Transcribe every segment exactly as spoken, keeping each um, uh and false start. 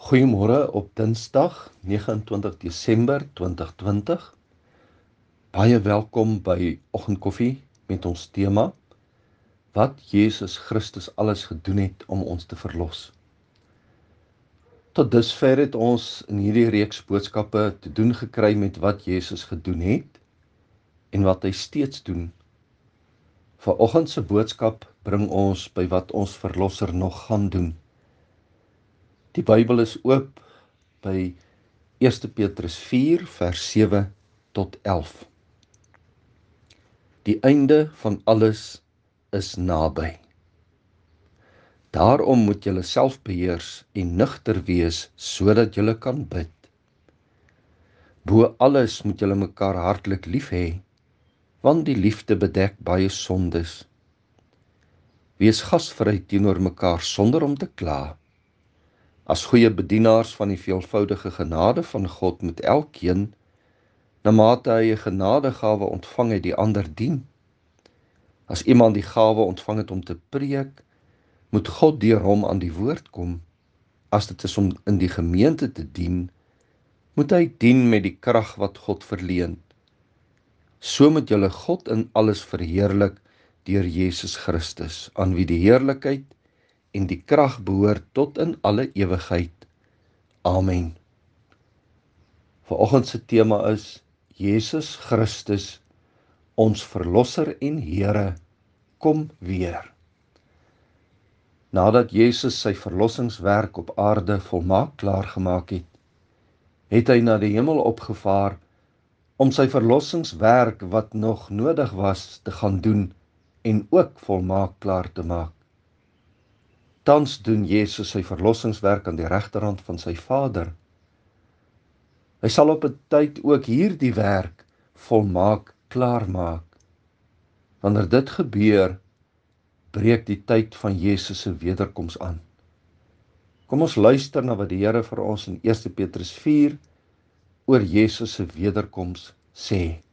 Goeiemôre op Dinsdag, nege en twintig Desember twintig twintig. Baie welkom by Oggendkoffie met ons tema: wat Jesus Christus alles gedoen het om ons te verlos. Tot dusver het ons in hierdie reeks boodskappe te doen gekry met wat Jesus gedoen het en wat hy steeds doen. Vanoggend se boodskap bring ons by wat ons verlosser nog gaan doen. Die Bybel is oop by eerste Petrus vier vers sewe tot elf. Die einde van alles is naby. Daarom moet julle self beheers en nugter wees, sodat julle kan bid. Bo alles moet julle mekaar hartlik lief hê, want die liefde bedek baie sondes. Wees gasvry teenoor mekaar sonder om te kla. As goeie bedienaars van die veelvoudige genade van God moet elkeen, na mate hy 'n genadegawe ontvang het, die ander dien. As iemand die gawe ontvang het om te preek, moet God deur hom aan die woord kom. As dit is om in die gemeente te dien, moet hy dien met die krag wat God verleen. So moet julle God in alles verheerlik deur Jesus Christus, aan wie die heerlikheid en die krag behoort tot in alle ewigheid. Amen. Vanoggend se tema is Jesus Christus, ons Verlosser en Here, kom weer. Nadat Jesus sy verlossingswerk op aarde volmaak klaargemaak het, het hy na die hemel opgevaar om sy verlossingswerk wat nog nodig was te gaan doen en ook volmaak klaar te maak. Tans doen Jesus sy verlossingswerk aan die regterhand van sy Vader. Hy sal op 'n tyd ook hierdie werk volmaak klaar maak. Wanneer dit gebeur, breek die tyd van Jesus se wederkoms aan. Kom ons luister na wat die Here vir ons in eerste Petrus vier oor Jesus se wederkoms sê.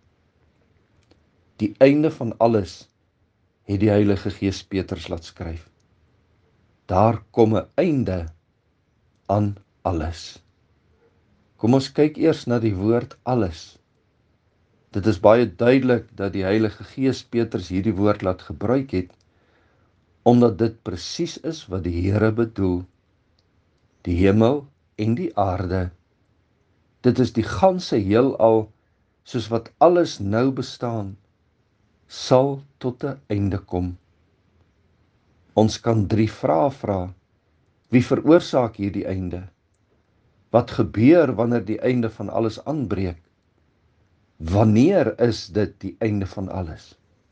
Die einde van alles het die Heilige Gees Petrus laat skryf. Daar kom 'n einde aan alles. Kom ons kyk eers na die woord alles. Dit is baie duidelik dat die Heilige Gees Petrus hierdie woord laat gebruik het, omdat dit presies is wat die Here bedoel. Die hemel en die aarde. Dit is die ganse heelal, soos wat alles nou bestaan, sal tot 'n einde kom. Ons kan drie vrae vra. Wie veroorsaak hierdie einde? Wat gebeur wanneer die einde van alles aanbreek? Wanneer is dit die einde van alles?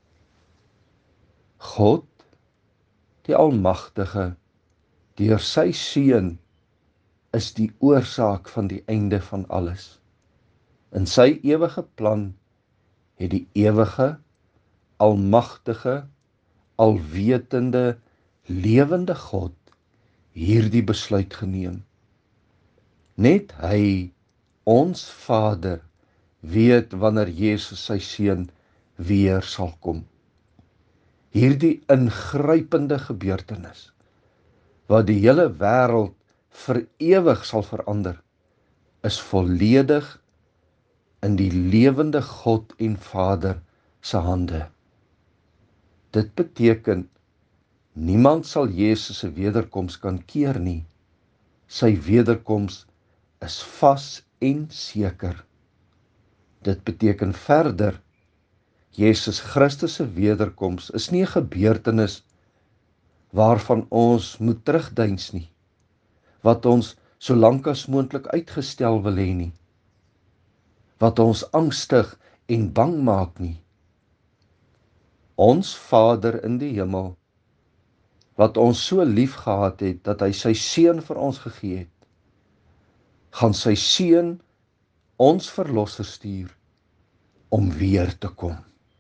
God, die Almagtige, deur sy Seun, is die oorsaak van die einde van alles. In sy ewige plan het die ewige, almagtige, alwetende, lewende God hierdie besluit geneem. Net hy, ons Vader, weet wanneer Jesus sy Seun weer sal kom. Hierdie ingrypende gebeurtenis, wat die hele wêreld vir ewig sal verander, is volledig in die lewende God en Vader se hande. Dit beteken, niemand sal Jesus se wederkoms kan keer nie. Sy wederkoms is vas en seker. Dit beteken verder, Jesus Christus se wederkoms is nie 'n gebeurtenis waarvan ons moet terugdeins nie, wat ons so lank as moontlik uitgestel wil hê nie, wat ons angstig en bang maak nie. Ons Vader in die hemel, wat ons so lief gehad het, dat hy sy Seun vir ons gegee het, gaan sy Seun ons verlosser stuur om weer te kom.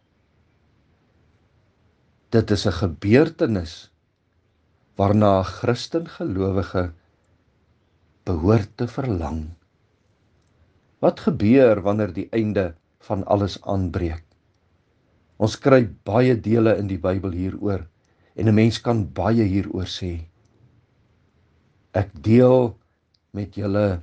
Dit is 'n gebeurtenis waarna 'n Christen gelowige behoort te verlang. Wat gebeur wanneer die einde van alles aanbreek? Ons kry baie dele in die Bybel hieroor, en 'n mens kan baie hieroor sê. Ek deel met julle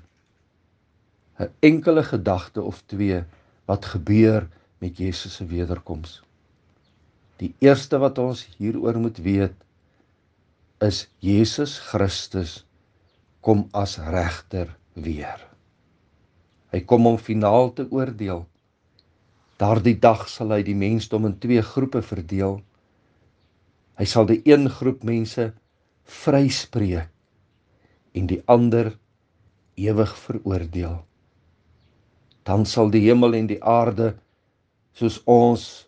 'n enkele gedagte of twee wat gebeur met Jesus se wederkoms. Die eerste wat ons hieroor moet weet is Jesus Christus kom as regter weer. Hy kom om finaal te oordeel. Daardie dag sal hy die mensdom in twee groepe verdeel. Hy sal die een groep mense vryspreek en die ander ewig veroordeel. Dan sal die hemel en die aarde, soos ons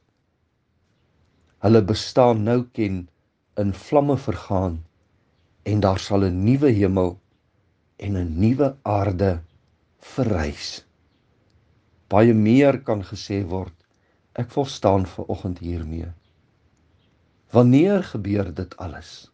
hulle bestaan nou ken, in vlamme vergaan en daar sal 'n nuwe hemel en 'n nuwe aarde verrys. Baie meer kan gesê word, ek volstaan vanoggend hiermee. Wanneer gebeur dit alles?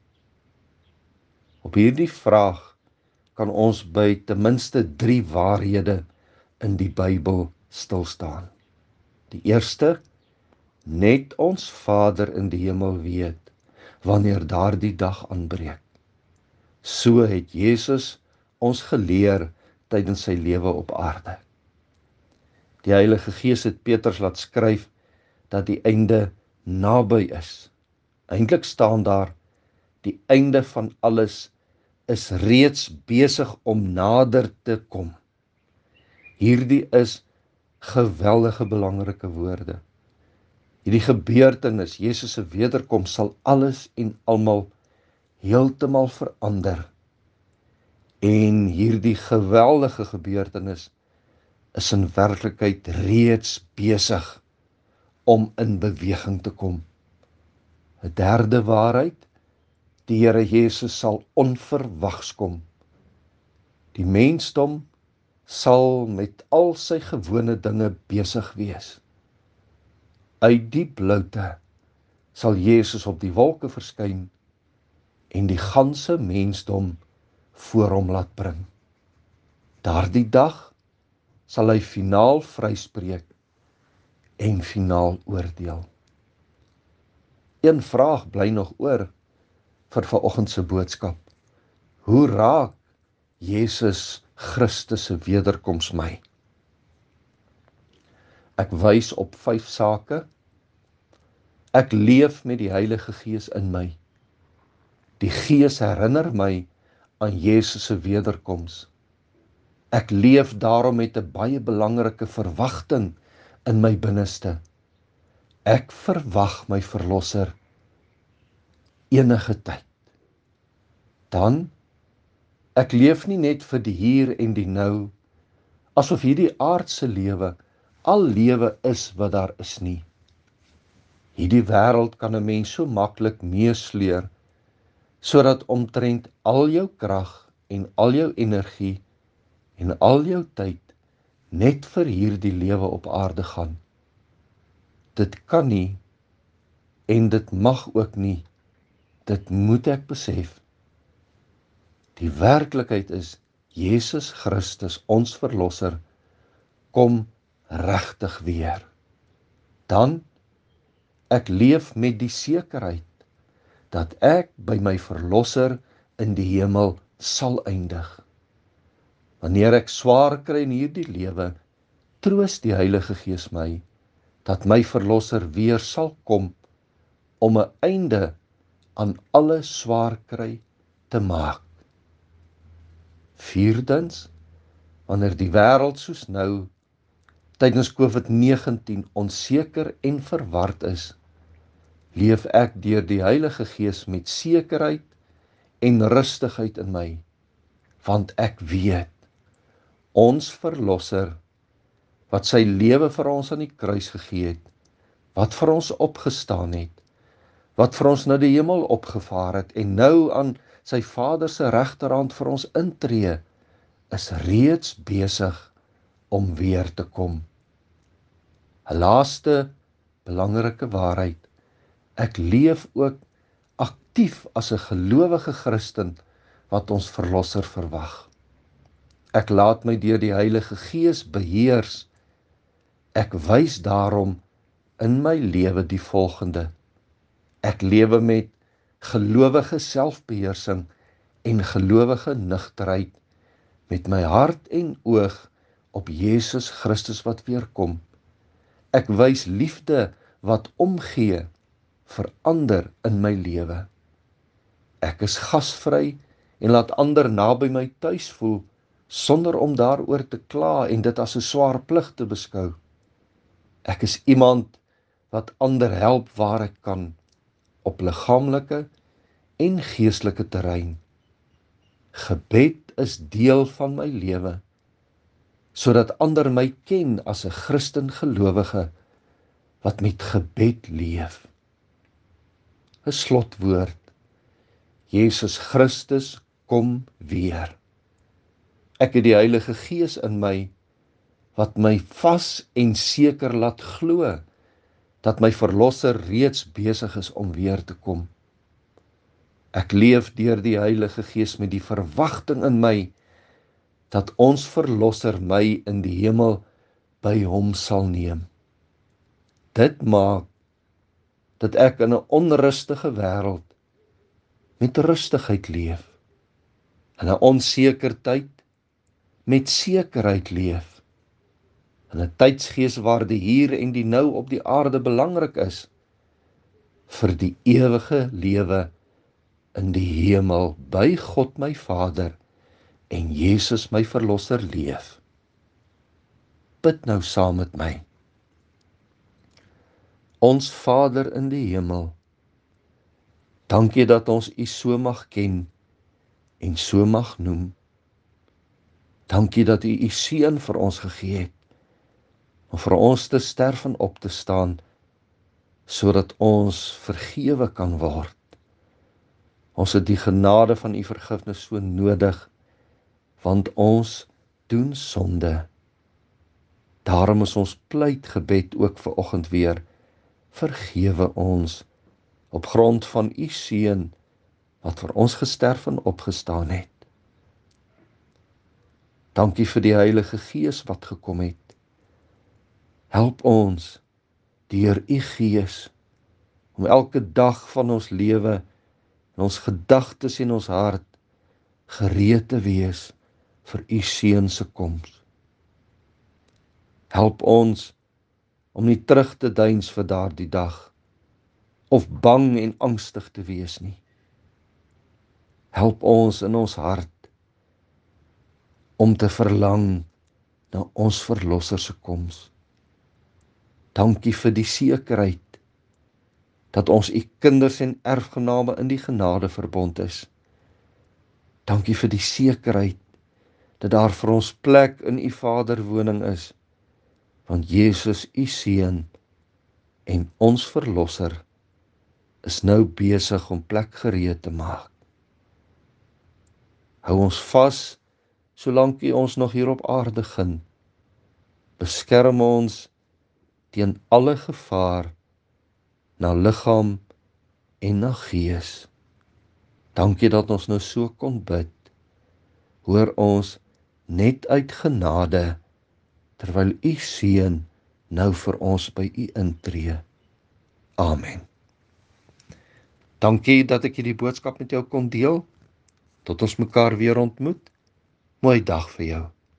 Op hierdie vraag kan ons by ten minste drie waarhede in die Bybel stil staan. Die eerste, net ons Vader in die hemel weet wanneer daardie dag aanbreek. So het Jesus ons geleer tydens sy lewe op aarde. Die Heilige Gees het Petrus laat skryf dat die einde naby is. Eintlik staan daar, die einde van alles is reeds besig om nader te kom. Hierdie is geweldige belangrike woorde. Hierdie gebeurtenis, Jesus se wederkoms, sal alles en almal heeltemal verander. En hierdie geweldige gebeurtenis is in werklikheid reeds besig om in beweging te kom. 'n Derde waarheid, die Here Jesus sal onverwags kom. Die mensdom sal met al sy gewone dinge besig wees. Uit die bloute sal Jesus op die wolke verskyn en die ganse mensdom voor hom laat bring. Daardie dag sal hy finaal vryspreek en finaal oordeel. Een vraag bly nog oor vir vanoggend se boodskap. Hoe raak Jesus Christus se wederkoms my? Ek wys op vyf sake. Ek leef met die Heilige Gees in my. Die Gees herinner my aan Jesus se wederkoms. Ek leef daarom met 'n baie belangrike verwagting in my binneste. Ek verwag my verlosser enige tyd. Dan, ek leef nie net vir die hier en die nou, asof hierdie aardse lewe al lewe is wat daar is nie. Hierdie wêreld kan 'n mens so maklik meesleer, sodat omtrent al jou krag en al jou energie en al jou tyd net vir hierdie lewe op aarde gaan. Dit kan nie en dit mag ook nie. Dit moet ek besef. Die werklikheid is, Jesus Christus, ons verlosser, kom regtig weer. Dan, ek leef met die sekerheid dat ek by my verlosser in die hemel sal eindig. Wanneer ek swaar kry in hierdie lewe, troos die Heilige Gees my, dat my verlosser weer sal kom om 'n einde aan alle swaar kry te maak. Vierdens, wanneer die wêreld soos nou tydens COVID negentien onseker en verward is, leef ek deur die Heilige Gees met sekerheid en rustigheid in my, want ek weet, ons verlosser, wat sy lewe vir ons aan die kruis gegee het, wat vir ons opgestaan het, wat vir ons na die hemel opgevaar het en nou aan sy Vader se regterhand vir ons intree, is reeds besig om weer te kom. 'n Laaste belangrike waarheid, ek leef ook aktief as 'n gelowige Christen wat ons verlosser verwag. Ek laat my deur die Heilige Gees beheers. Ek wys daarom in my lewe die volgende. Ek lewe met gelowige selfbeheersing en gelowige nugterheid, met my hart en oog op Jesus Christus wat weer kom. Ek wys liefde wat omgee vir ander in my lewe. Ek is gasvry en laat ander naby my tuis voel, sonder om daaroor te kla en dit as 'n swaar plig te beskou. Ek is iemand wat ander help waar ek kan, op liggaamlike en geestelike terrein. Gebed is deel van my lewe, sodat ander my ken as 'n Christen gelowige wat met gebed leef. 'n Slotwoord: Jesus Christus kom weer. Ek het die Heilige Gees in my, wat my vas en seker laat glo, dat my Verlosser reeds besig is om weer te kom. Ek leef deur die Heilige Gees met die verwagting in my, dat ons Verlosser my in die hemel by hom sal neem. Dit maak dat ek in 'n onrustige wêreld met rustigheid leef, in 'n onseker tyd met sekerheid leef, in 'n tydsgees waar die hier en die nou op die aarde belangrik is, vir die ewige lewe in die hemel by God my Vader en Jesus my Verlosser leef. Bid nou saam met my. Ons Vader in die hemel, dankie dat ons U so mag ken en so mag noem. Dankie dat U U Seun vir ons gegee het, om vir ons te sterf en op te staan, sodat ons vergewe kan word. Ons het die genade van U vergifnis so nodig, want ons doen sonde. Daarom is ons pleitgebed ook vanoggend weer, vergewe ons, op grond van U Seun, wat vir ons gesterf en opgestaan het. Dankie vir die Heilige Gees wat gekom het. Help ons, deur U Gees, om elke dag van ons lewe, in ons gedagtes en ons hart, gereed te wees vir U Seun se koms. Help ons om nie terug te deins vir daardie dag, of bang en angstig te wees nie. Help ons in ons hart, om te verlang na ons Verlosser se koms. Dankie vir die sekerheid, dat ons U kinders en erfgename in die genadeverbond is. Dankie vir die sekerheid, dat daar vir ons plek in U Vaderwoning is, want Jesus, U Seun en ons Verlosser, is nou besig om plek gereed te maak. Hou ons vas, solank U ons nog hier op aarde gun. Beskerm ons teen alle gevaar, na liggaam en na gees. Dankie dat ons nou so kon bid. Hoor ons net uit genade, terwyl U Seun nou vir ons by U intree. Amen. Dankie dat ek hierdie boodskap met jou kon deel. Tot ons mekaar weer ontmoet. Mooi dag vir jou.